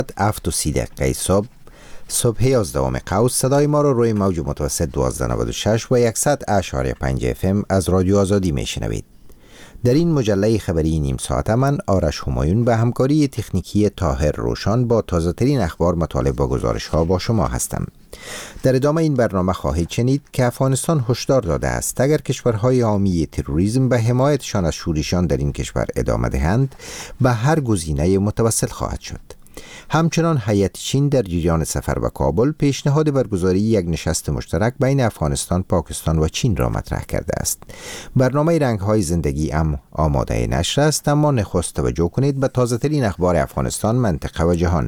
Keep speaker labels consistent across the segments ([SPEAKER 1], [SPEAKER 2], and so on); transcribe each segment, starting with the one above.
[SPEAKER 1] 7:30 صبح 11 قوس صدای ما رو روی موج متوسط 1296 و 100.5 FM از رادیو آزادی میشنوید. در این مجله خبری نیم ساعت من آرش همایون به همکاری تکنیکی طاهر روشان با تازه ترین اخبار، مطالب و گزارش ها با شما هستم. در ادامه این برنامه خواهید شنید که افغانستان هشدار داده است اگر کشورهای حامی تروریسم به حمایتشان از شورشیان در این کشور ادامه دهند به هر گزینه متوسل خواهد شد. همچنان هیئت چین در جریان سفر به کابل پیشنهاد برگزاری یک نشست مشترک بین افغانستان، پاکستان و چین را مطرح کرده است. برنامه رنگ‌های زندگی آماده نشر است، اما نخست توجه کنید به تازه ترین اخبار افغانستان، منطقه و جهان.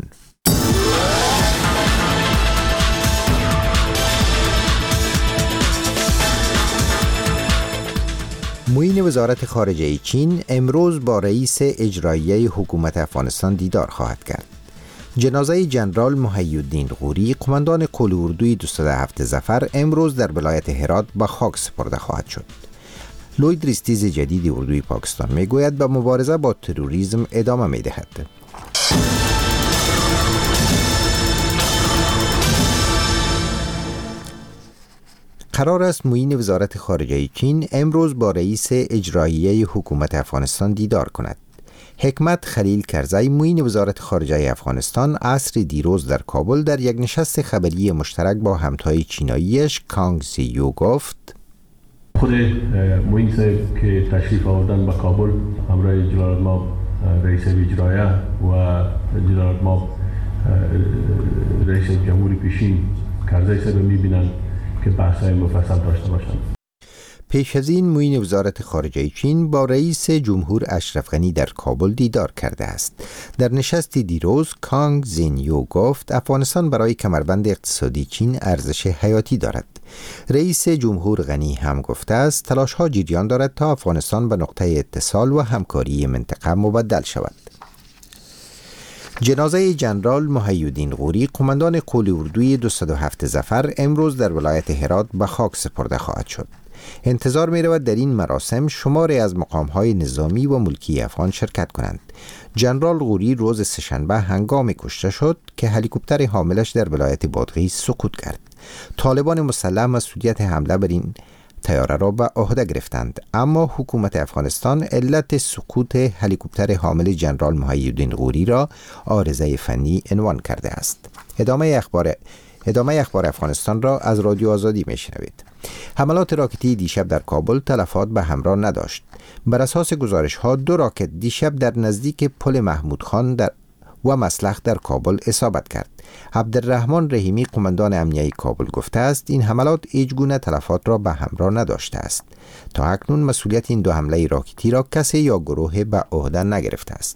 [SPEAKER 1] معین وزارت خارجه چین امروز با رئیس اجرایی حکومت افغانستان دیدار خواهد کرد. جنازه جنرال محی الدین غوری، قماندان قول اردوی 207 ظفر، امروز در ولایت هرات به خاک سپرده خواهد شد. لوید ریستیز جدید اردوی پاکستان میگوید به مبارزه با تروریسم ادامه میدهد. قرار است معین وزارت خارجه چین امروز با رئیس اجرایی حکومت افغانستان دیدار کند. حکمت خلیل کرزی، معین وزارت خارجه افغانستان، عصر دیروز در کابل در یک نشست خبری مشترک با همتای چیناییش کانگ زیو گفت:
[SPEAKER 2] خود معین صاحب که تشریف آوردن به کابل همراه جلالتمآب رئیس اجرایی و جلالتمآب رئیس جمهوری پیشین کرزی صاحب میبینن که بحث‌های مفصل داشته باشند.
[SPEAKER 1] پیش از این معین وزارت خارجه چین با رئیس جمهور اشرف غنی در کابل دیدار کرده است. در نشست دیروز کانگ زینیو گفت افغانستان برای کمربند اقتصادی چین ارزش حیاتی دارد. رئیس جمهور غنی هم گفته است تلاش‌ها جریان دارد تا افغانستان به نقطه اتصال و همکاری منطقه مبدل شود. جنازه جنرال محی الدین غوری، قماندان قول اردوی 207 ظفر، امروز در ولایت هرات به خاک سپرده خواهد شد. انتظار می رود در این مراسم شماری از مقام‌های نظامی و ملکی افغان شرکت کنند. جنرال غوری روز سه‌شنبه هنگامی کشته شد که هلیکوپتر حاملش در ولایت بادغیس سقوط کرد. طالبان مسلح مسئولیت حمله بر این طیاره را به عهده گرفتند، اما حکومت افغانستان علت سقوط هلیکوپتر حامل جنرال محی الدین غوری را عارضه فنی عنوان کرده است. ادامه اخبار افغانستان را از رادیو آزادی میشنوید. حملات راکتی دیشب در کابل تلفات به همراه نداشت. بر اساس گزارش ها 2 راکت دیشب در نزدیک پل محمود خان و مسلخ در کابل اصابت کرد. عبدالرحمن رحیمی، قماندان امنیه کابل، گفته است این حملات هیچگونه تلفات را به همراه نداشته است. تا اکنون مسئولیت این 2 حمله راکتی را کسی یا گروه به عهده نگرفته است.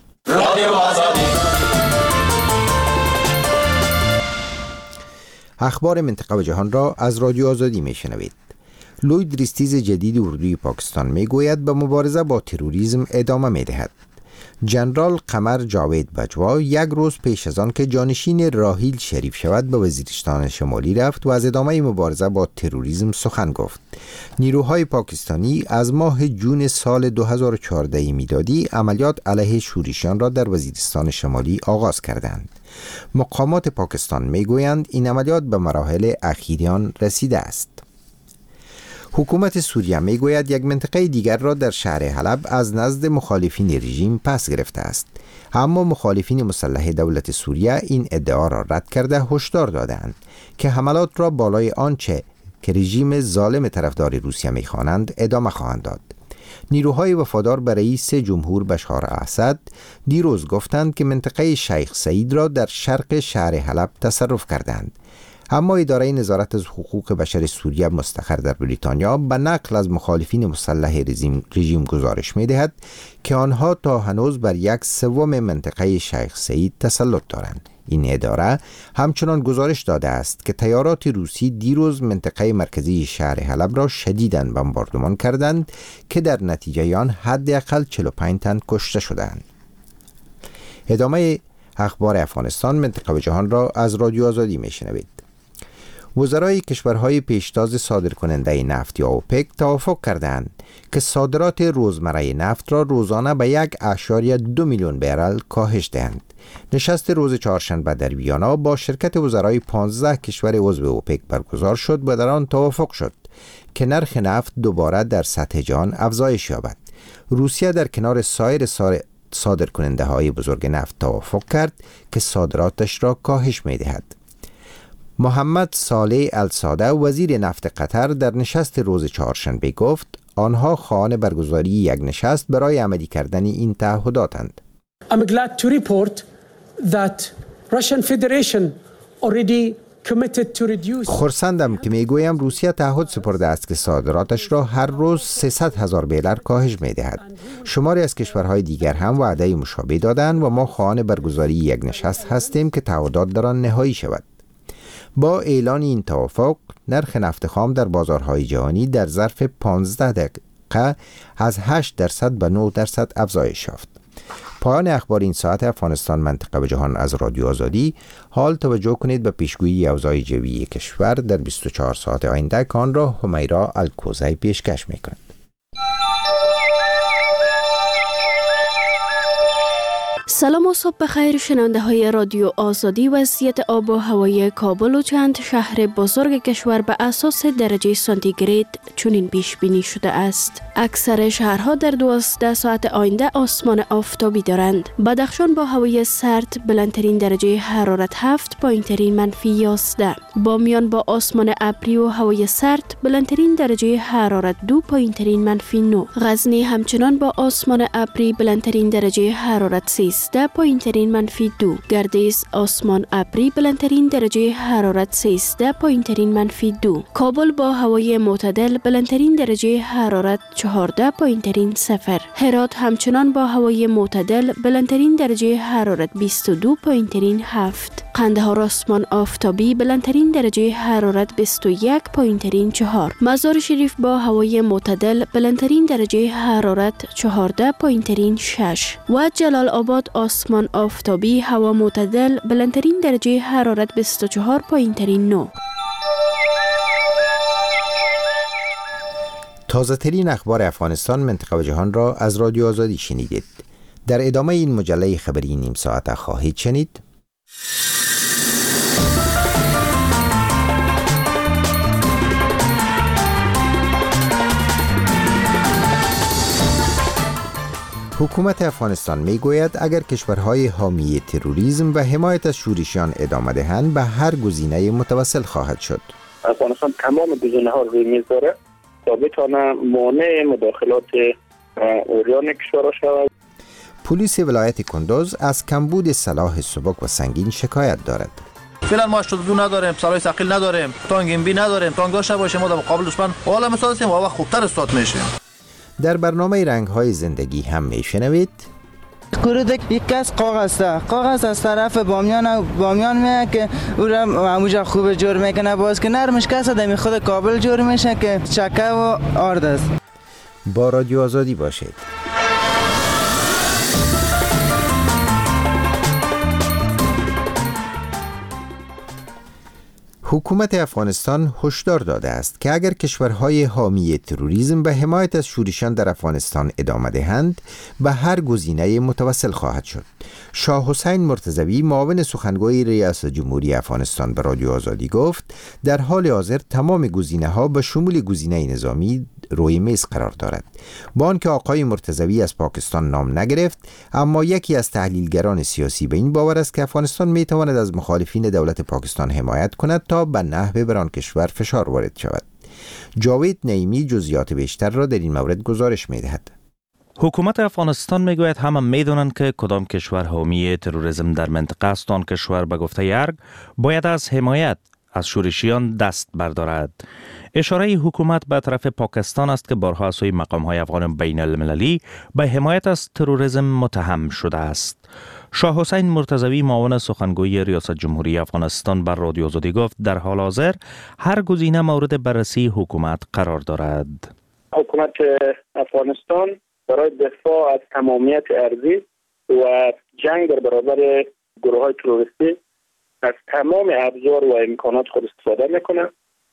[SPEAKER 1] اخبار منطقه و جهان را از رادیو آزادی میشنوید. لوید ریستیز جدید اردوی پاکستان میگوید به مبارزه با تروریسم ادامه میدهد. جنرال قمر جاوید بجوا یک روز پیش از آن که جانشین راحیل شریف شود به وزیرستان شمالی رفت و از ادامه مبارزه با تروریسم سخن گفت. نیروهای پاکستانی از ماه جون سال 2014 میلادی عملیات علیه شورشیان را در وزیرستان شمالی آغاز کردند. مقامات پاکستان میگویند این عملیات به مراحل اخیری آن رسیده است. حکومت سوریه میگوید یک منطقه دیگر را در شهر حلب از نزد مخالفین رژیم پس گرفته است، اما مخالفین مسلح دولت سوریه این ادعا را رد کرده هشدار دادند که حملات را بالای آنچه که رژیم ظالم طرفدار روسیه میخوانند ادامه خواهند داد. نیروهای وفادار به رئیس جمهور بشار اسد دیروز گفتند که منطقه شیخ سعید را در شرق شهر حلب تصرف کردند، اما اداره نظارت از حقوق بشر سوریه مستقر در بریتانیا به نقل از مخالفین مسلح رژیم گزارش می‌دهد که آنها تا هنوز بر 1/3 منطقه شیخ سعید تسلط دارند. این اداره همچنان گزارش داده است که طیارات روسی دیروز منطقه مرکزی شهر حلب را شدیداً بمباردمان کردند که در نتیجه آن حداقل 45 تن کشته شدند. ادامه اخبار افغانستان، منطقه و جهان را از رادیو آزادی میشنوید. وزرای کشورهای پیشتاز صادرکننده نفت یا اوپک توافق کردند که صادرات روزمره نفت را روزانه به 1.2 میلیون برل کاهش دهند. نشست روز چهارشنبه در ویانا با شرکت وزرای 15 کشور عضو اوپک برگزار شد و در آن توافق شد که نرخ نفت دوباره در سطح جهان افزایش یابد. روسیه در کنار سایر صادرکننده های بزرگ نفت توافق کرد که صادراتش را کاهش می دهد. محمد صالح الساده وزیر نفت قطر در نشست روز چهارشنبه گفت آنها خواهان برگزاری یک نشست برای عملی کردن این تعهداتند.
[SPEAKER 3] I'm glad to report that Russian Federation already committed to reduce.
[SPEAKER 1] خرسندم که میگویم روسیه تعهد سپرده است که صادراتش را هر روز 300,000 برل کاهش می‌دهد. شماری از کشورهای دیگر هم وعده مشابه دادند و ما خواهان برگزاری یک نشست هستیم که تعهدات در آن نهایی شود. با اعلان این توافق نرخ نفت خام در بازارهای جهانی در ظرف 15 دقیقه از 8% به 9% افزایش یافت. پایان اخبار این ساعت. افغانستان منطقه و جهان از رادیو آزادی. حال توجه کنید به پیشگویی اوضاع جویی کشور در 24 ساعت آینده که آن را همیرا الکوزی پیشکش می‌کند.
[SPEAKER 4] سلام و صبح بخیر شنونده های رادیو آزادی. وضعیت آب و هوای کابل و چند شهر بزرگ کشور به اساس درجه سانتیگراد چنین پیش بینی شده است. اکثر شهرها در 12 ساعت آینده آسمان آفتابی دارند. بدخشان با هوای سرد بلندترین درجه حرارت 7، پایینترین منفی 11. بامیان با آسمان ابری و هوای سرد بلندترین درجه حرارت 2، پایینترین منفی 9. غزنی همچنان با آسمان ابری بلندترین درجه حرارت 13، پایینترین منفی 2. گردیز آسمان ابری بلندترین درجه حرارت 13، پایینترین منفی 2. کابل با هوای معتدل بلندترین درجه حرارت 14، پایینترین 0. هرات همچنان با هوای معتدل بلندترین درجه حرارت 22، پایینترین 7. قندهار آسمان آفتابی بلندترین درجه حرارت 21، پایینترین 4. مزار شریف با هوای معتدل بلندترین درجه حرارت 14، پایینترین 6. و جلال آباد آسمان آفتابی هوا معتدل بلندترین درجه حرارت 24، پایینترین 9.
[SPEAKER 1] تازه ترین اخبار افغانستان منطقه و جهان را از رادیو آزادی شنیدید. در ادامه این مجله خبری نیم ساعته خواهید شنید. حکومت افغانستان میگوید اگر کشورهای حامی تروریسم و حمایت از شورشیان ادامه دهند به هر گزینه متوسل خواهد شد.
[SPEAKER 5] افغانستان تمام گزینه ها روی میز داره تا بتونه مانع مداخلات اوریان کشور شود.
[SPEAKER 1] پلیس ولایت کندوز از کمبود سلاح سبک و سنگین شکایت دارد.
[SPEAKER 6] فعلا ما 82 نداریم، سلاح ثقیل نداریم، تانک ام بی نداریم. تانک داشته باشیم ما در مقابل دشمن حالا مسازیم و خوبتر استاد میشیم. در
[SPEAKER 1] برنامه رنگ‌های زندگی هم میشنوید.
[SPEAKER 7] کرود یک کس کاغذ از طرف بامیان میاد که او را معموجا خوب جور میکنه، باز که نرمش کس دمی خود کابل جور میشه که چکه و آرد است.
[SPEAKER 1] با رادیو آزادی باشید. حکومت افغانستان هشدار داده است که اگر کشورهای حامی تروریسم و حمایت از شورشیان در افغانستان ادامه دهند به هر گزینه متوسل خواهد شد. شاه حسین مرتضوی معاون سخنگوی ریاست جمهوری افغانستان به رادیو آزادی گفت در حال حاضر تمام گزینه‌ها به شمول گزینه نظامی روی میز قرار دارد. با آنکه آقای مرتضوی از پاکستان نام نگرفت، اما یکی از تحلیلگران سیاسی به این باور است که افغانستان میتواند از مخالفین دولت پاکستان حمایت کند تا به نحو بر آن کشور فشار وارد شود. جاوید نعیمی جزئیات بیشتر را در این مورد گزارش می‌دهد.
[SPEAKER 8] حکومت افغانستان میگوید همه میدونند که کدام کشور حامی تروریسم در منطقه است. آن کشور به گفته ارگ باید از حمایت از شورشیان دست بردارد. اشاره حکومت به طرف پاکستان است که بارها از سوی مقام‌های افغان بین المللی به حمایت از تروریسم متهم شده است. شاه حسین مرتضوی معاون سخنگوی ریاست جمهوری افغانستان بر رادیو آزادی گفت در حال حاضر هر گزینه مورد بررسی حکومت قرار دارد.
[SPEAKER 5] حکومت افغانستان برای دفاع از تمامیت ارضی و جنگ در برابر گروه‌های تروریستی از تمام ابزار و امکانات خود استفاده میکنه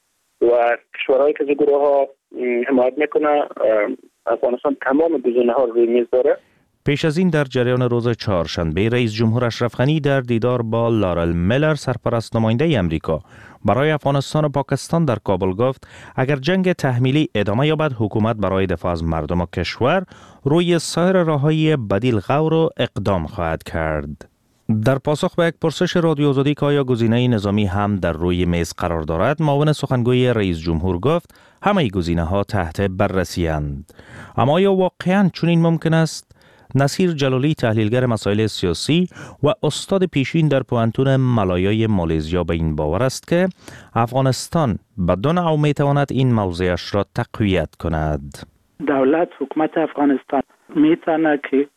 [SPEAKER 5] و کشورهایی که از گروه ها حمایت میکنه افغانستان تمام گزینه ها روی میز داره.
[SPEAKER 8] پیش از این در جریان روز چهارشنبه رئیس جمهور اشرف غنی در دیدار با لارل میلر سرپرست نماینده امریکا برای افغانستان و پاکستان در کابل گفت اگر جنگ تحمیلی ادامه یابد حکومت برای دفاع از مردم کشور روی سایر راههای بدیل غور و اقدام خواهد کرد. در پاسخ به یک پرسش رادیو آزادی که آیا گزینه نظامی هم در روی میز قرار دارد، معاون سخنگوی رئیس جمهور گفت همه گزینه‌ها تحت بررسی اند. اما آیا واقعاً چنین ممکن است؟ نصیر جلالی تحلیلگر مسائل سیاسی و استاد پیشین در پوهنتون مالایای مالزیا به این باور است که افغانستان بدون او میتواند این موضعش را تقویت کند.
[SPEAKER 9] دولت حکومت افغانستان میتونه که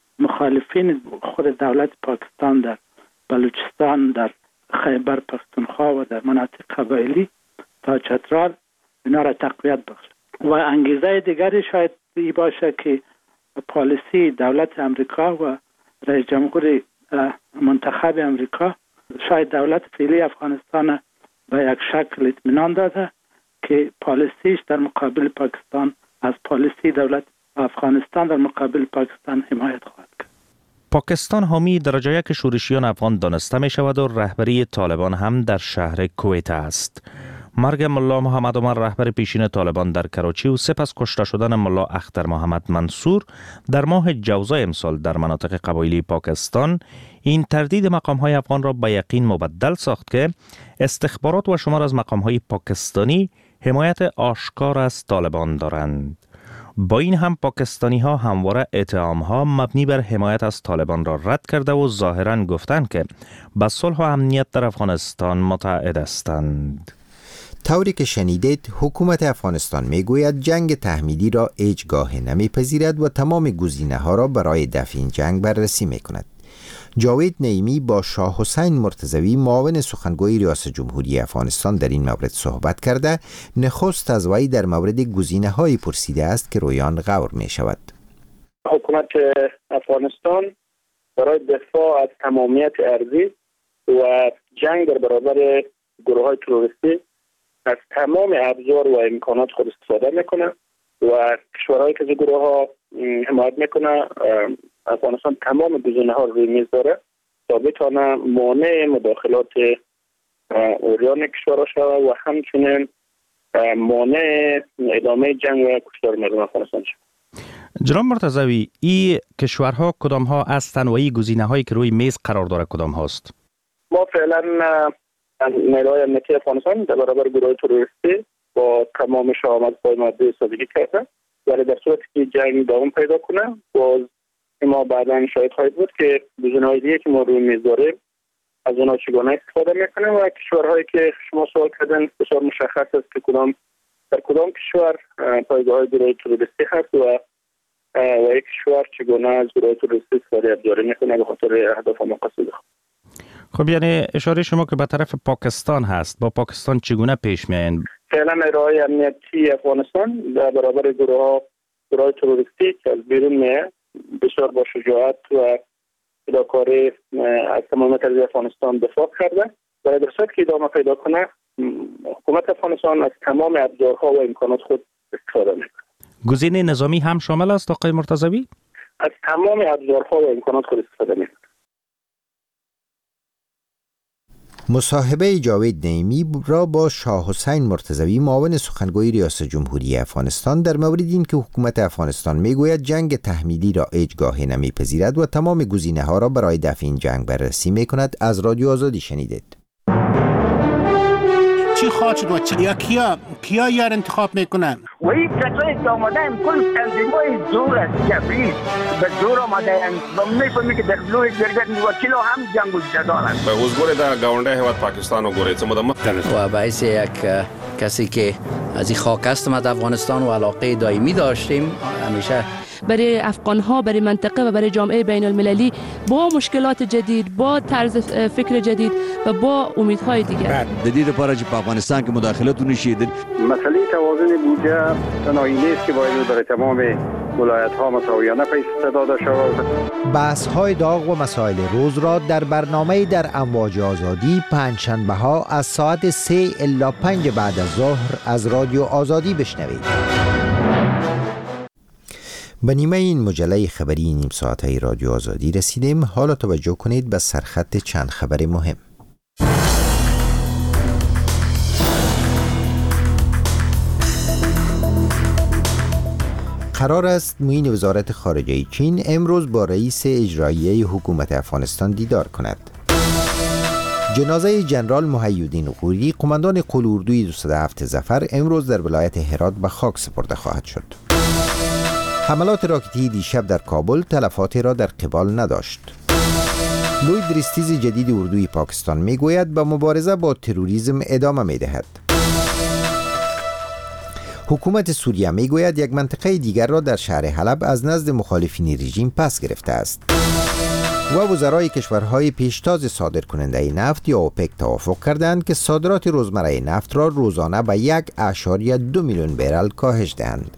[SPEAKER 9] مخالفین خود دولت پاکستان در بلوچستان، در خیبر پختونخوا و در مناطق قبایلی تا چترال اینا را تقویت بخشه. و انگیزه دیگری شاید این باشه که پالیسی دولت امریکا و رئیس جمهور منتخب امریکا شاید دولت فعلی افغانستان به یک شکل اطمینان داده که پالیسیش در مقابل پاکستان از پالیسی دولت افغانستان در مقابل پاکستان حمایت خواهد کرد.
[SPEAKER 8] پاکستان حامی درجه یک شورشیان افغان دانسته می شود و رهبری طالبان هم در شهر کویت است. مرگ ملا محمد عمر رهبر پیشین طالبان در کراچی و سپس کشته شدن ملا اختر محمد منصور در ماه جوزای امسال در مناطق قبایلی پاکستان این تردید مقام‌های افغان را به یقین مبدل ساخت که استخبارات و شمار از مقام‌های پاکستانی حمایت آشکار از طالبان دارند. با این هم پاکستانی ها همواره اتهام ها مبنی بر حمایت از طالبان را رد کرده و ظاهراً گفتند که به صلح و امنیت در افغانستان متعهد هستند.
[SPEAKER 1] طوری که شنیدید حکومت افغانستان میگوید جنگ تحمیلی را هیچگاه نمیپذیرد و تمام گزینه ها را برای دفع این جنگ بررسی میکند. جاوید نعیمی با شاه حسین مرتضوی معاون سخنگوی ریاست جمهوری افغانستان در این مورد صحبت کرده نخست از وی در مورد گزینه هایی پرسیده است که روی آن غور می شود.
[SPEAKER 5] حکومت افغانستان برای دفاع از تمامیت ارضی و جنگ در برابر گروه های تروریستی از تمام ابزار و امکانات خود استفاده میکنه و کشورهایی که از گروه ها حمایت میکنه افغانستان تمام گزینه ها روی میز داره تا بتونه مانع مداخلات اوریان کشورها شود و همچنین مانع ادامه جنگ و کشتار مردم افغانستان شود.
[SPEAKER 8] جناب مرتضوی، این کشورها کدام ها هستند و این گزینه هایی که روی میز قرار داره کدام هاست؟
[SPEAKER 5] ما فعلا نیروهای امنیتی افغانستان در برابر گروه تروریستی با تمام شهامت‌های ماده ایستادگی کرده، ولی در صورتی که جنگ دوام پیدا کنه باز ما بعدا شاید خواهید بود که گزینه‌های دیگه که ما روی میز داریم از اونها چگونه استفاده میکنه و کشورهایی که شما سوال کردن بسیار مشخص است که در کدام کشور پایگاه‌های گروه تروریستی هست و یک کشور چگونه از گروه تروریستی استفاده ابزاری میکنه به خاطر اهداف و مقاصد خود.
[SPEAKER 8] خب یعنی اشاره شما که به طرف پاکستان هست، با پاکستان چگونه پیش میایین؟
[SPEAKER 5] فعلا نیروهای امنیتی افغانستان در برابر گروه تروریستی که از بیرون میاد بسیار با شجاعت و فداکاری از تمامیت ارضی افغانستان دفاع کرده و در صورتی که ادامه پیدا کنه حکومت افغانستان از تمام ابزارها و امکانات خود استفاده میکنه.
[SPEAKER 8] گزینه نظامی هم شامل است آقای مرتضوی؟
[SPEAKER 5] از تمام ابزارها و امکانات خود استفاده میکنه.
[SPEAKER 1] مصاحبه جاوید نعیمی را با شاه حسین مرتضوی معاون سخنگوی ریاست جمهوری افغانستان در مورد این که حکومت افغانستان میگوید جنگ تحمیلی را هیچگاه نمیپذیرد و تمام گزینه ها را برای دفع این جنگ بررسی میکند از رادیو آزادی شنیدید.
[SPEAKER 10] چی خواهد شد و یا کیا یار انتخاب میکنن؟
[SPEAKER 11] و این کسایی که آمده این کل تنظیمای زور است جبری به زور آمده و میفهمی که در لوی جرگت وکیل هم جنگ و جدال است.
[SPEAKER 12] به حضور در گاونده هیواد پاکستان و گوره
[SPEAKER 13] و باعث یک کسی که از این خاک هستم از افغانستان و علاقه دائمی داشتیم همیشه
[SPEAKER 14] برای افغان‌ها، برای منطقه و برای جامعه بین المللی با مشکلات جدید، با طرز فکر جدید و با امیدهای دیگر.
[SPEAKER 15] جدید پاره چې په افغانستان کې مداخلت ونشي.
[SPEAKER 16] مسئله توازن بودجه تنهایی نیست که باید برای تمام ولایت ها مساویانه پیش داده شود.
[SPEAKER 1] بحث های داغ و مسائل روز را در برنامه در امواج آزادی پنجشنبه ها از ساعت 3 الی 5 بعد از ظهر از رادیو آزادی بشنوید. به نیمه این مجله خبری نیم ساعته رادیو آزادی رسیدیم. حالا توجه کنید به سرخط چند خبر مهم. قرار است معین وزارت خارجه چین امروز با رئیس اجرایی حکومت افغانستان دیدار کند. جنازه جنرال محی‌الدین غوری قماندان قلاردوی 207 ظفر امروز در ولایت هرات به خاک سپرده خواهد شد. حملات راکتی دیشب در کابل تلفاتی را در قبال نداشت. لوید ریستیز جدید اردوی پاکستان میگوید به مبارزه با تروریسم ادامه میدهد. حکومت سوریه میگوید یک منطقه دیگر را در شهر حلب از نزد مخالفین رژیم پس گرفته است. و وزرای کشورهای پیشتاز صادر کننده نفت یا اوپک توافق کردند که صادرات روزمره نفت را روزانه به 1.2 میلیون برل کاهش دهند.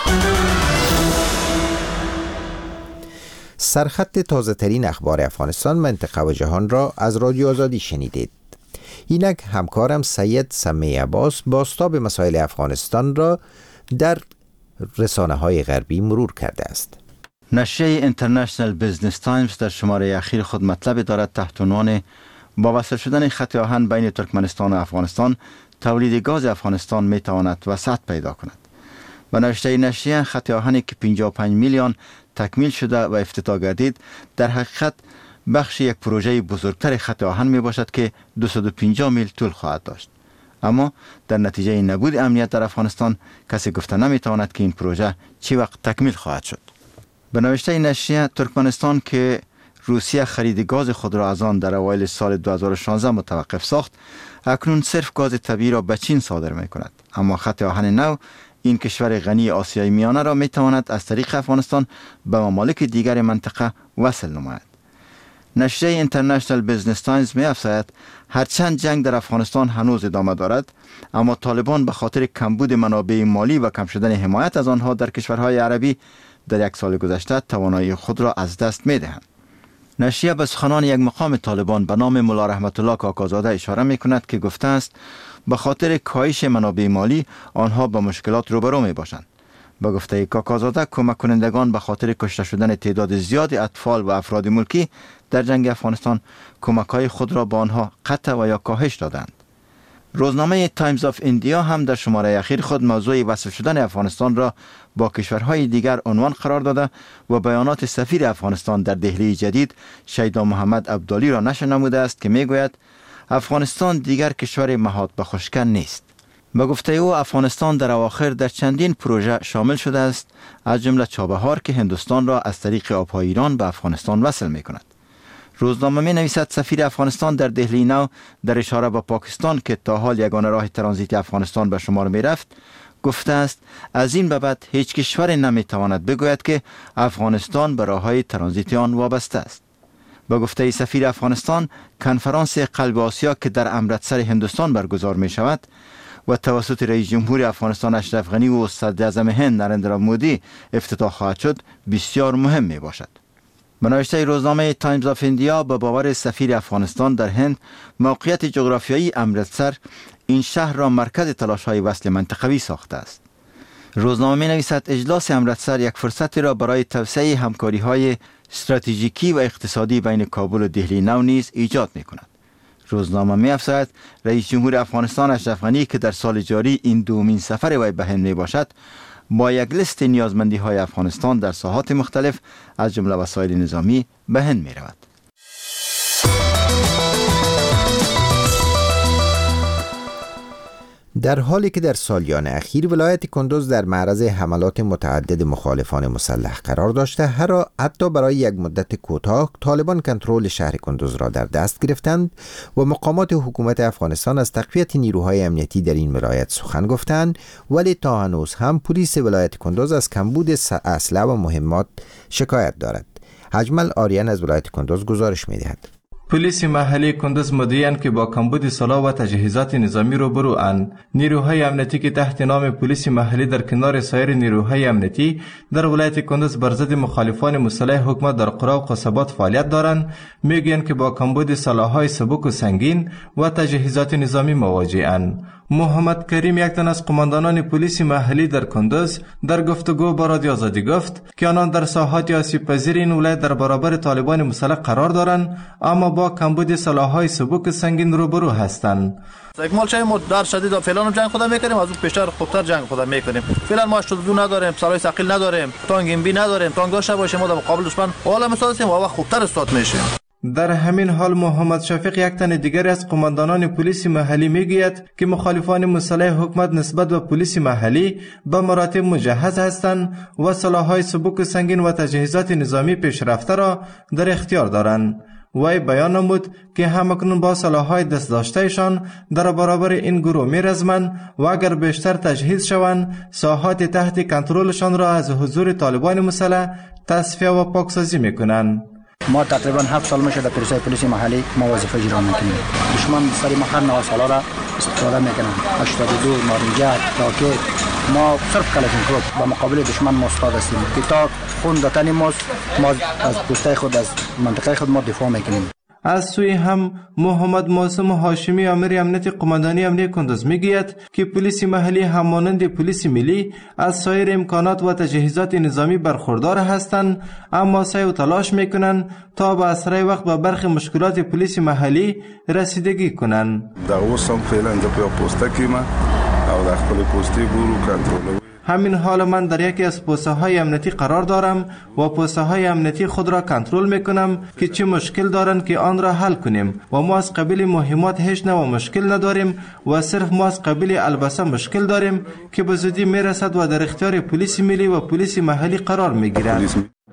[SPEAKER 1] سرخط تازه ترین اخبار افغانستان، منطقه و جهان را از رادیو آزادی شنیدید. اینک همکارم سید سمی عباس بازتاب مسائل افغانستان را در رسانه های غربی مرور کرده است.
[SPEAKER 17] نشریه اینترنشنال بیزنس تایمز در شماره اخیر خود مطلب دارد تحت عنوان با وصل شدن خط آهن بین ترکمنستان و افغانستان تولید گاز افغانستان می تواند وسعت پیدا کند. و نوشته نشریه خط آهنی که 55 میلیون تکمیل شده و افتتاح گردید در حقیقت بخش یک پروژه بزرگتر خط آهن می باشد که 250 میل طول خواهد داشت. اما در نتیجه نبود امنیت در افغانستان کسی گفته نمی تواند که این پروژه چی وقت تکمیل خواهد شد. به نوشته نشریه ترکمنستان که روسیه خرید گاز خود را از آن در اوایل سال 2016 متوقف ساخت، اکنون صرف گاز طبیعی را به چین صادر می کند. اما خط آهن نو این کشور غنی آسیای میانه را می تواند از طریق افغانستان به ممالک دیگر منطقه وصل نماید. نشریه اینترنشنال بیزنس تایمز می افزاید هرچند جنگ در افغانستان هنوز ادامه دارد، اما طالبان به خاطر کمبود منابع مالی و کم شدن حمایت از آنها در کشورهای عربی در یک سال گذشته توانایی خود را از دست می دهند. نشریه به سخنان یک مقام طالبان به نام ملا رحمت الله کاکازاده اشاره می کند که گفته است به خاطر کاهش منابع مالی آنها با مشکلات روبرو می باشند. با گفته کاکازاده کمک کنندگان به خاطر کشته شدن تعداد زیاد اطفال و افراد ملکی در جنگ افغانستان کمک‌های خود را با آنها قطع و یا کاهش دادند. روزنامه تایمز آف ایندیا هم در شماره اخیر خود موضوع وصل شدن افغانستان را با کشورهای دیگر عنوان قرار داده و بیانات سفیر افغانستان در دهلی جدید شیدا محمد عبدالی را نشر نموده است که میگوید افغانستان دیگر کشور محاط به خشکن نیست. به گفته او افغانستان در اواخر در چندین پروژه شامل شده است، از جمله چابهار که هندوستان را از طریق آبهای ایران به افغانستان وصل می کند. روزنامه می نویسد سفیر افغانستان در دهلی نو در اشاره به پاکستان که تا حال یگانه راه ترانزیت افغانستان به شمار می رفت گفته است از این به بعد هیچ کشور نمی تواند بگوید که افغانستان به راههای ترانزیت آن وابسته است. با گفته سفیر افغانستان کنفرانس قلب آسیا که در امرتسر هندوستان برگزار می شود و توسط رئیس جمهور افغانستان اشرف غنی و صدر اعظم هند نریندرا مودی افتتاح خواهد شد بسیار مهم می باشد. به نوشته روزنامه تایمز آف ایندیا به باور سفیر افغانستان در هند موقعیت جغرافیایی امرتسر این شهر را مرکز تلاش‌های وصل منطقوی ساخته است. روزنامه می نویسد اجلاس امرتسر یک فرصتی را برای توسعه همکاری‌های استراتژیکی و اقتصادی بین کابل و دهلی نو نیز ایجاد می کند. روزنامه می افزاید رئیس جمهور افغانستان اشرف غنی که در سال جاری این دومین سفر وی به هند می باشد با یک لیست نیازمندی های افغانستان در ساحات مختلف از جمله وسایل نظامی به هند می رود.
[SPEAKER 1] در حالی که در سالیان اخیر ولایت کندوز در معرض حملات متعدد مخالفان مسلح قرار داشته، حتی برای یک مدت کوتاه طالبان کنترل شهر کندوز را در دست گرفتند و مقامات حکومت افغانستان از تقویت نیروهای امنیتی در این ولایت سخن گفتند، ولی تا هنوز هم پلیس ولایت کندوز از کمبود اسلحه و مهمات شکایت دارد. اجمل آریان از ولایت کندوز گزارش می‌دهد.
[SPEAKER 18] پلیس محلی کندز مدعی‌اند که با کمبود سلاح و تجهیزات نظامی روبرو اند. نیروهای امنیتی که تحت نام پلیس محلی در کنار سایر نیروهای امنیتی در ولایت کندز بر ضد مخالفان مسلح حکومت در قرا و قصبات فعالیت دارند، میگویند که با کمبود سلاح‌های سبک و سنگین و تجهیزات نظامی مواجه‌اند. محمد کریم، یک تن از قماندانان پلیس محلی در کندز، در گفتگو با رادیو آزادی گفت که آنان در ساحات آسیب‌پذیر این ولایت در برابر طالبان مسلح قرار دارند، اما با کمبود سلاح‌های سبک سنگین روبرو هستند.
[SPEAKER 6] اکمال چای ما در شدید فعلا جنگ خود میکنیم، از اون پیشتر خوبتر جنگ خود میکنیم. فعلا ما شدو نداریم، سلاح ثقیل نداریم، تانک ام بی نداریم، تانک داشته باشیم ما در مقابل دشمن حالا میسازیم و خوبتر استاد میشیم.
[SPEAKER 18] در همین حال محمد شفیق، یک تن دیگر از قماندانان پلیس محلی، میگوید که مخالفان مسلح حکومت نسبت به پلیس محلی به مراتب مجهز هستند و سلاح‌های سبک سنگین و تجهیزات نظامی پیشرفته را در اختیار دارند. وی بیان نمود که همکنون با سلاح‌های دست داشتهشان در برابر این گروه میرزمند و اگر بیشتر تجهیز شوند ساحات تحت کنترلشان را از حضور طالبان مسلح تصفیه و پاکسازی میکنند.
[SPEAKER 19] ما تقریبا 7 سال میشه در پلیس محلی ما وظیفه اجرا میکنیم. دشمن سر ما هر نوع سلاح را استفاده میکنن. 82 نارنجک، راکت، ما صرف کلاشینکوف با مقابل دشمن ما استاد هستیم. که تا خون دتن ما از پوسته خود، از منطقه خود ما دفاع میکنیم.
[SPEAKER 18] از سوی هم محمد معصوم هاشمی، امیر امنیت قماندانی امنیت کندز، میگوید که پلیس محلی همانند پلیس ملی از سایر امکانات و تجهیزات نظامی برخوردار هستند، اما سعی و تلاش میکنند تا به اسرع وقت به برخی مشکلات پلیس محلی رسیدگی کنند.
[SPEAKER 20] در اوسم فعلا در پوسته کې ما او د خپل پوسټې ګورو کنټرول.
[SPEAKER 18] همین حال من در یکی از پوسته های امنیتی قرار دارم و پوسته های امنیتی خود را کنترل میکنم که چه مشکل دارند که آن را حل کنیم و ما از قبیل مهمات هیچ نوع مشکل نداریم و صرف ما از قبیل البسه مشکل داریم که به زودی میرسد و در اختیار پلیس ملی و پلیس محلی قرار میگیرد.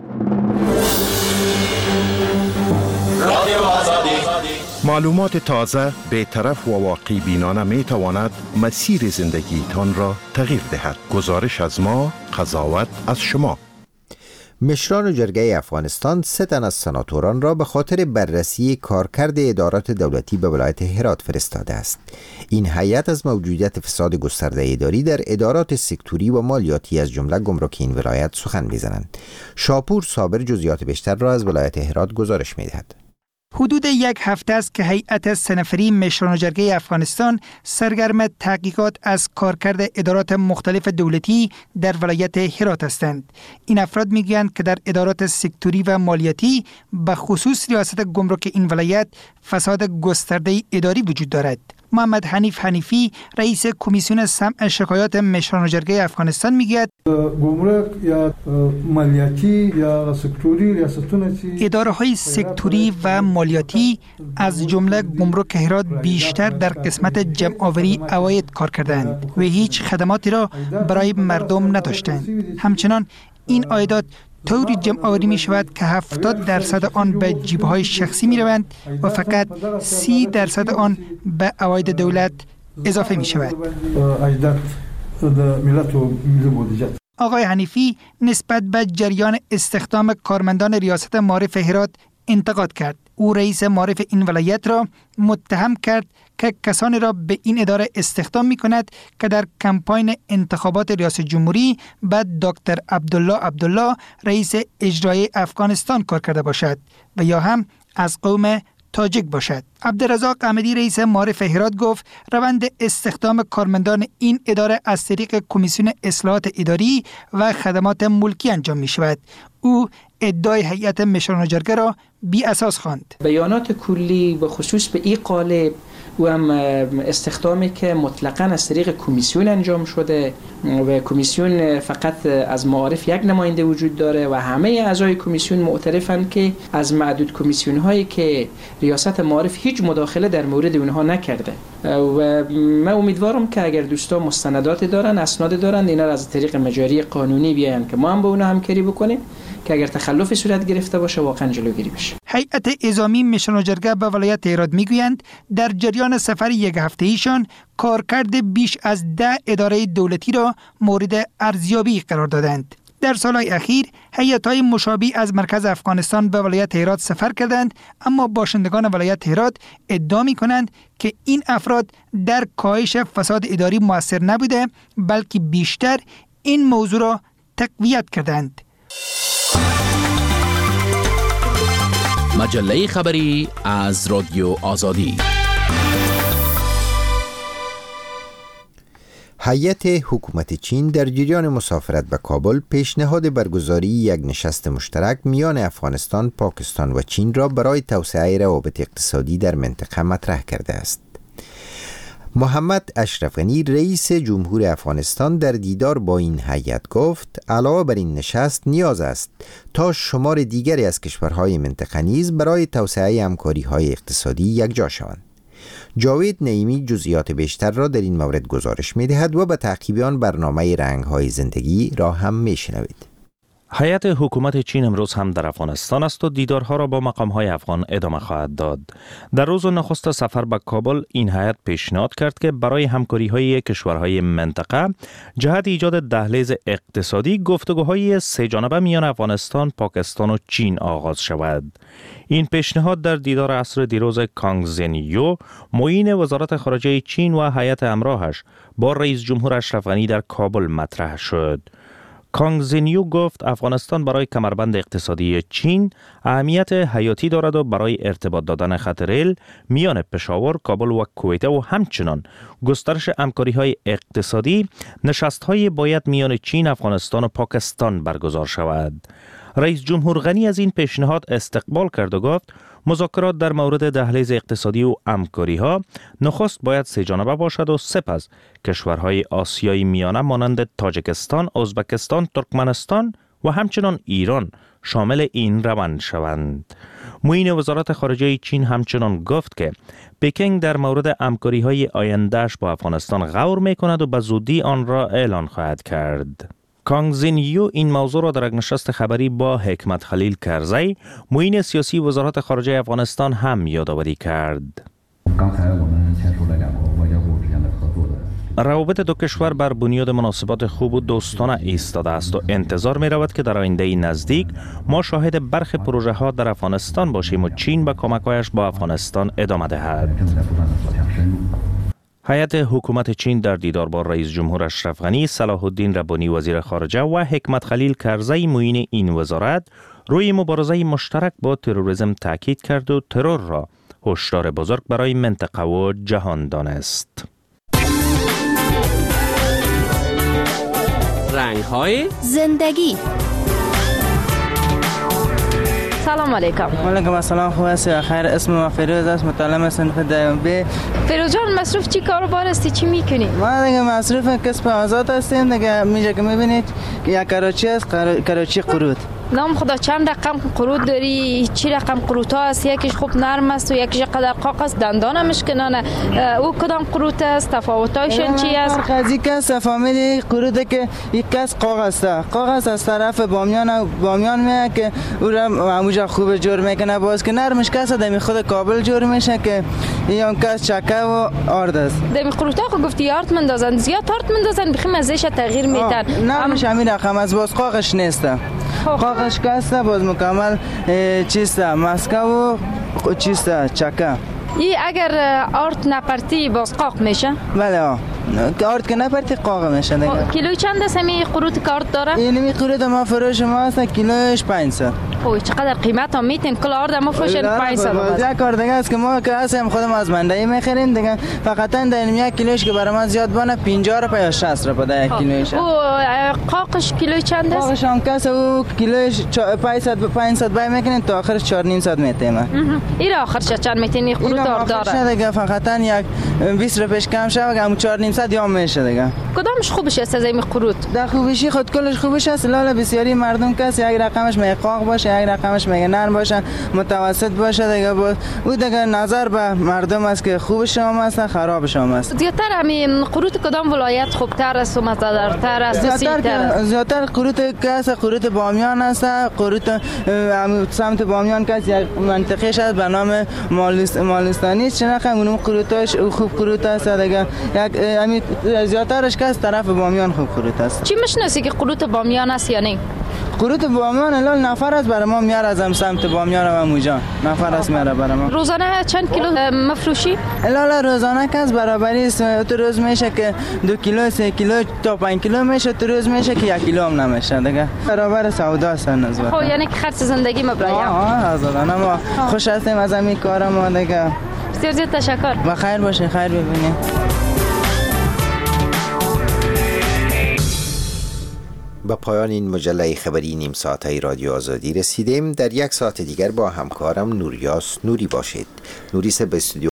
[SPEAKER 21] معلومات تازه، بی‌طرف و واقعی بینانه می تواند مسیر زندگی تان را تغییر دهد. گزارش از ما، قضاوت از شما.
[SPEAKER 1] مشران جرگه افغانستان 3 تن از سناتوران را به خاطر بررسی کارکرد ادارات دولتی به ولایت هرات فرستاده است. این هیئت از موجودیت فساد گسترده اداری در ادارات سکتوری و مالیاتی از جمله گمرک این ولایت سخن می‌زنند. شاپور صابر جزئیات بیشتر را از ولایت هرات گزارش می‌دهد.
[SPEAKER 22] حدود 1 هفته است که هیئت 3 نفری مشران جرگه افغانستان سرگرم تحقیقات از کارکرد ادارات مختلف دولتی در ولایت هرات هستند. این افراد میگویند که در ادارات سکتوری و مالیاتی به خصوص ریاست گمرک این ولایت فساد گسترده اداری وجود دارد. محمد حنیف حنیفی رئیس کمیسیون سمع شکایات مشران جرگه افغانستان میگوید
[SPEAKER 23] گمرک یا مالیاتی یا سکتوری ریاستونه
[SPEAKER 22] اداره‌های سکتوری و مالیاتی از جمله گمرک هرات بیشتر در قسمت جمع‌آوری عواید کار کردند و هیچ خدماتی را برای مردم نداشتند. همچنان این عایدات طوری جمع‌آوری می شود که 70% آن به جیب‌های شخصی می روند و فقط 30% آن به عواید دولت اضافه می شود. آقای حنیفی نسبت به جریان استخدام کارمندان ریاست معارف هرات انتقاد کرد. او رئیس معارف این ولایت را متهم کرد که کسانی را به این اداره استخدام می کند که در کمپاین انتخابات ریاست جمهوری به دکتر عبدالله رئیس اجرایی افغانستان کار کرده باشد و یا هم از قوم تاجیک باشد. عبدالرزاق احمدی رئیس معارف هرات گفت روند استخدام کارمندان این اداره از طریق کمیسیون اصلاحات اداری و خدمات ملکی انجام می شود. او ادعای هیئت مشران جرگه را بی اساس خواند.
[SPEAKER 24] بیانات کلی و خصوص به این قالب و هم استخدامی که مطلقاً از طریق کمیسیون انجام شده و کمیسیون فقط از معارف یک نماینده وجود داره و همه اعضای کمیسیون معترفند که از معدود کمیسیون هایی که ریاست معارف هیچ مداخله در مورد اونها نکرده و من امیدوارم که اگر دوستان مستندات دارن، اسناد دارن، اینا را از طریق مجاری قانونی بیاین که ما هم با اونها همکاری بکنیم که اگر تخلف صورت گرفته باشه واقعا جلوگیری بشه.
[SPEAKER 22] هیئت اعزامی مشران جرگه به ولایت هرات میگویند در جریان سفر 1 هفته‌ایشان کارکرد بیش از 10 اداره دولتی را مورد ارزیابی قرار دادند. در سالهای اخیر هیئت‌های مشابه از مرکز افغانستان به ولایت هرات سفر کردند، اما باشندگان ولایت هرات ادعا می‌کنند که این افراد در کاهش فساد اداری مؤثر نبوده، بلکه بیشتر این موضوع را تقویت کردند.
[SPEAKER 2] مجله خبری از رادیو آزادی.
[SPEAKER 1] هیئت حکومت چین در جریان مسافرت به کابل پیشنهاد برگزاری یک نشست مشترک میان افغانستان، پاکستان و چین را برای توسعه روابط اقتصادی در منطقه مطرح کرده است. محمد اشرف غنی رئیس جمهور افغانستان در دیدار با این هیئت گفت علاوه بر این نشست نیاز است تا شمار دیگری از کشورهای منطقه نیز برای توسعه همکاری‌های اقتصادی یکجا شوند. جاوید نعیمی جزئیات بیشتر را در این مورد گزارش می‌دهد و به تعقیب آن برنامه رنگ‌های زندگی را هم می‌شنوید.
[SPEAKER 8] هیئت حکومت چین امروز هم در افغانستان است و دیدارها را با مقام‌های افغان ادامه خواهد داد. در روز نخست سفر به کابل این هیئت پیشنهاد کرد که برای همکاری‌های کشورهای منطقه جهت ایجاد دهلیز اقتصادی گفتگوهای سه‌جانبه میان افغانستان، پاکستان و چین آغاز شود. این پیشنهاد در دیدار عصر دیروز کانگ زنیو معین وزارت خارجه چین و هیئت همراهش با رئیس جمهور اشرف غنی در کابل مطرح شد. کانگ زنیو گفت افغانستان برای کمربند اقتصادی چین اهمیت حیاتی دارد و برای ارتباط دادن خط ریل میان پشاور، کابل و کویت و همچنان گسترش همکاری‌های اقتصادی نشست‌های باید میان چین، افغانستان و پاکستان برگزار شود. رئیس جمهور غنی از این پیشنهاد استقبال کرد و گفت مذاکرات در مورد دهلیز اقتصادی و همکاری‌ها نخست باید سه‌جانبه باشد و سپس کشورهای آسیای میانه مانند تاجیکستان، ازبکستان، ترکمنستان و همچنان ایران شامل این روند شوند. معین وزارت خارجه چین همچنان گفت که پکینگ در مورد همکاری‌های آینده‌اش با افغانستان غور می‌کند و به زودی آن را اعلان خواهد کرد. کانگ زنیو این موضوع را در یک نشست خبری با حکمت خلیل کرزی، معین سیاسی وزارت خارجه افغانستان هم یادآوری کرد. روابط دو کشور بر بنیاد مناسبات خوب و دوستانه ایستاده است و انتظار می رود که در آینده نزدیک ما شاهد برخی پروژه ها در افغانستان باشیم و چین به کمک‌هایش با افغانستان ادامه دهد. هیئت حکومت چین در دیدار با رئیس جمهور اشرف غنی، صلاح الدین ربانی وزیر خارجه و حکمت خلیل کرزی معین این وزارت روی مبارزه مشترک با تروریسم تاکید کرد و ترور را هشدار بزرگ برای منطقه و جهان دانست.
[SPEAKER 2] رنگ‌های
[SPEAKER 3] زندگی. سلام علیکم.
[SPEAKER 4] علیکم السلام. خوب هستی؟ خیر. اسم ما فیروز است، متعلم صنف دوم ب.
[SPEAKER 3] فیروز جان، مصروف چی کاروبار هستی؟ چی میکنی؟
[SPEAKER 4] ما دیگه مصروف کسب آزاد هستیم دیگه. اینجا که میبینید یک کراچی است، کراچی قرود.
[SPEAKER 3] نام خدا، چند رقم قرود داری؟ چی رقم قروت ها است؟ یکیش خوب نرم است و یکیش قدر قاق است، دندان مشکنانه. او کدام قروت است؟ تفاوتایشون چی است؟
[SPEAKER 4] قضیه که فامیلی قروده که یک کس قاق است. قاق است از طرف بامیان میه که او را همونجا خوب جور میکنه. باز که نرمش کس دمی خود کابل جور میشه که این کس چکه و آرد است.
[SPEAKER 3] دمی قروت ها خود گفتی آرد مندازن، زیاد آرد مندازن، بخیم ازش تغییر میتن.
[SPEAKER 4] نرمش همین رقم از باز قاقش نیست. قاقش کسته باز مکمل چیسته مسکه و چیسته چکه.
[SPEAKER 3] ای اگر آرد نپرتی باز قاق میشه؟
[SPEAKER 4] بله آرد که نپرتی قاق میشه دیگه.
[SPEAKER 3] کیلوی چند است همی قروت که آرد داره؟
[SPEAKER 4] اینمی قروت ما فروش ما هست کیلوش 500.
[SPEAKER 3] اوه چقدر قیمت هم میتین؟ کل آرد ما فروشن 500.
[SPEAKER 4] یک کار دیگه است که ما که هستیم خودم از منډی میخریم دیگه. فقط در یک کیلوش که برای ما زیاد بانه 50 روپیه یا 60 روپیه در یک کیلوش.
[SPEAKER 3] او قاقش کیلوی چند است؟
[SPEAKER 4] قاقش هم کس او کیلوش 500 بای میکنین تا آخرش 400 میتیم.
[SPEAKER 3] این آخرش چند میتین قروت آرد داره؟
[SPEAKER 4] دیگه فقط یک 20 روپیش کم شود هم 400 یا میشه دیگه.
[SPEAKER 3] کدامش خوبش است از این قروت؟
[SPEAKER 4] در خوبیشی خود کلش خوبش است. لاله بسیاری مردم کس یک رقمش میگه قاق باشه، یک رقمش میگه نرم باشه، متوسط باشه دیگه. او دیگه نظر به مردم است که خوبش هم است خرابش هم است.
[SPEAKER 3] زیاتر همین قروت کدام ولایت خوبتر است و مزه‌دارتر است و سیرتر است؟
[SPEAKER 4] زیاتر قروت کس قروت بامیان است. قروت سمت بامیان کس یک منطقه است به نام مالستانی. چنانکه اونم قروتاش خوب خوب قروت است دیگه. یک زیادترش که از طرف بامیان خوب قروت است.
[SPEAKER 3] چی میشناسی که قروت بامیان است یا نه؟
[SPEAKER 4] قروت بامیان الان نفر است برای ما میاره از سمت بامیان و موجان نفر است میاره برای ما.
[SPEAKER 3] روزانه چند کیلو مفروشی؟
[SPEAKER 4] الان روزانه که از برابری است. تو روز میشه که 2 کیلو 3 کیلو تا 5 کیلو میشه، تو روز میشه که 1 کیلو هم نمیشه دیگه. برابر سودا است نسبت.
[SPEAKER 3] خب یعنی که خرج زندگی مبرایم.
[SPEAKER 4] آزادانه ما خوش هستیم از همین کار ما دیگه.
[SPEAKER 3] بسیار زیاد تشکر.
[SPEAKER 4] بخیر باشین، خیر ببینید.
[SPEAKER 1] به پایان این مجله خبری نیم ساعته رادیو آزادی رسیدیم. در یک ساعت دیگر با همکارم نوریاس نوری باشید. نوریس به استودیو